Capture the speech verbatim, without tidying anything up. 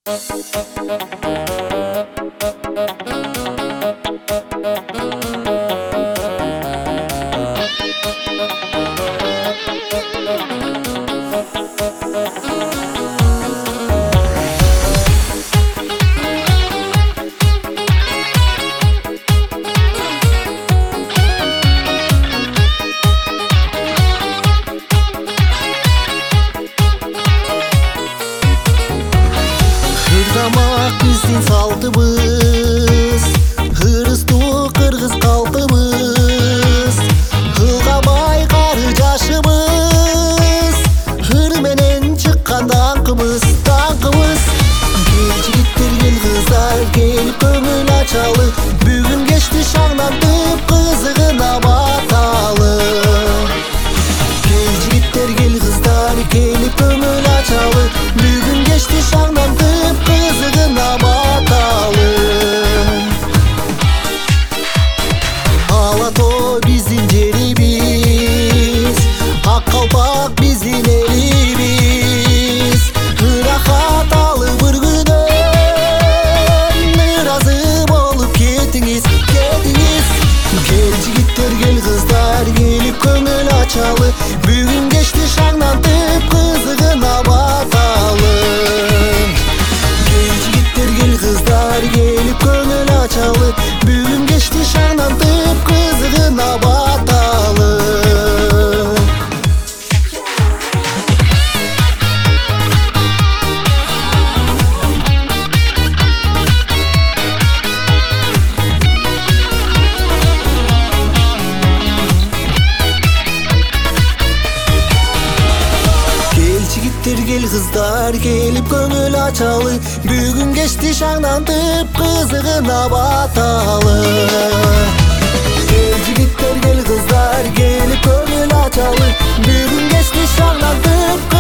Hırdamak bizim saltımız, hırıstu kırgız kaltımız. Hılgamay karı caşımız, hır menen çıkkan tankımız, tankımız. Gel jigitler gel kızlar, gelip köngül açalı. Bugün geçti şanlantıp kızığına batalı. Gel jigitler gel kızlar, gelip köngül açalı. Bugün geçti şanlantıp kızığına batalı. Alato bizim cerimiz, Akkalpak bizim elimiz. Hırakat alı bir günden, razı bolup ketiniz, ketiniz. Gel jigitler gel kızlar, gelip köngül açalı. Bugün geçti şanlantıp kızığına batalı. Gel jigitler gel kızlar, gelip köngül açalı. Bugün geçti şanlantıp kızığına batalı. Gel jigitler gel kızlar, gelip köngül açalı. Bugün geçti şanlantıp kızığına batalı. Gel jigitler gel kızlar, gelip köngül açalı. Bugün geçti şanlantıp